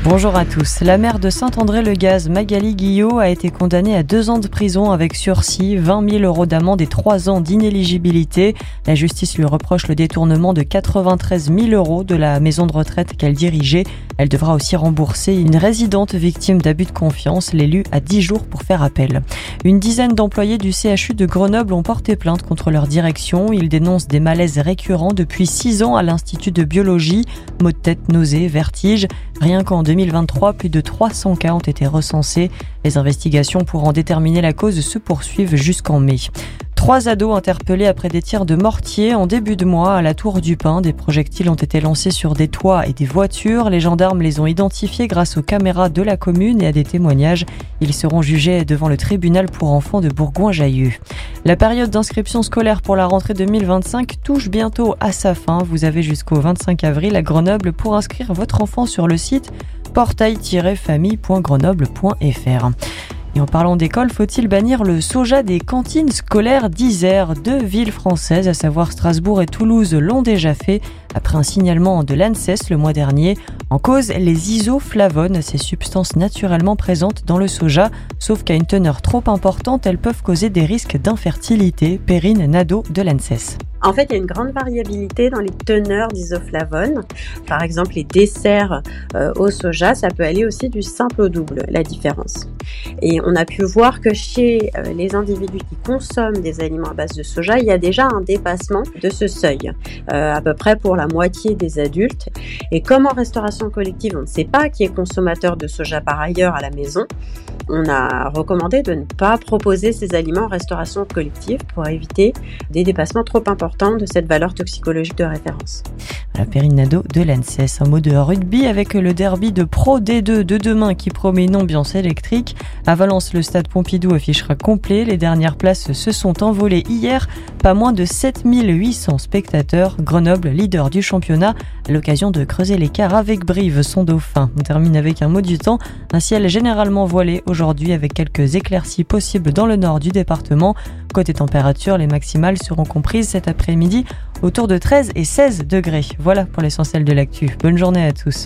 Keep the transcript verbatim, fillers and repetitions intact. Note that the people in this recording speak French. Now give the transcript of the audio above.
Bonjour à tous. La maire de Saint-André-le-Gaz, Magali Guillot, a été condamnée à deux ans de prison avec sursis, vingt mille euros d'amende et trois ans d'inéligibilité. La justice lui reproche le détournement de quatre-vingt-treize mille euros de la maison de retraite qu'elle dirigeait. Elle devra aussi rembourser une résidente victime d'abus de confiance. L'élu a dix jours pour faire appel. Une dizaine d'employés du C H U de Grenoble ont porté plainte contre leur direction. Ils dénoncent des malaises récurrents depuis six ans à l'Institut de biologie. Maux de tête, nausées, vertiges. Rien qu'en deux mille vingt-trois, plus de trois cents cas ont été recensés. Les investigations pour en déterminer la cause se poursuivent jusqu'en mai. Trois ados interpellés après des tirs de mortier en début de mois à la Tour du Pin. Des projectiles ont été lancés sur des toits et des voitures. Les gendarmes les ont identifiés grâce aux caméras de la commune et à des témoignages. Ils seront jugés devant le tribunal pour enfants de Bourgoin-Jallieu. La période d'inscription scolaire pour la rentrée deux mille vingt-cinq touche bientôt à sa fin. Vous avez jusqu'au vingt-cinq avril à Grenoble pour inscrire votre enfant sur le site portail tiret famille point grenoble point f r. Et en parlant d'école, faut-il bannir le soja des cantines scolaires d'Isère? Deux villes françaises, à savoir Strasbourg et Toulouse, l'ont déjà fait après un signalement de l'ANSES le mois dernier. En cause, les isoflavones, ces substances naturellement présentes dans le soja, sauf qu'à une teneur trop importante, elles peuvent causer des risques d'infertilité. Perrine Nadeau de l'ANSES. En fait, il y a une grande variabilité dans les teneurs d'isoflavones. Par exemple, les desserts euh, au soja, ça peut aller aussi du simple au double, la différence. Et on a pu voir que chez euh, les individus qui consomment des aliments à base de soja, il y a déjà un dépassement de ce seuil, euh, à peu près pour la moitié des adultes. Et comme en restauration collective, on ne sait pas qui est consommateur de soja par ailleurs à la maison, on a recommandé de ne pas proposer ces aliments en restauration collective pour éviter des dépassements trop importants de cette valeur toxicologique de référence. La Perrine Nadeau de l'ANSES. Un mot de rugby avec le derby de Pro D deux de demain qui promet une ambiance électrique. À Valence, le stade Pompidou affichera complet. Les dernières places se sont envolées hier. Pas moins de sept mille huit cents spectateurs. Grenoble, leader du championnat, à l'occasion de creuser l'écart avec Brive, son dauphin. On termine avec un mot du temps. Un ciel généralement voilé aujourd'hui avec quelques éclaircies possibles dans le nord du département. Côté température, les maximales seront comprises cet après-midi autour de treize et seize degrés. Voilà pour l'essentiel de l'actu. Bonne journée à tous.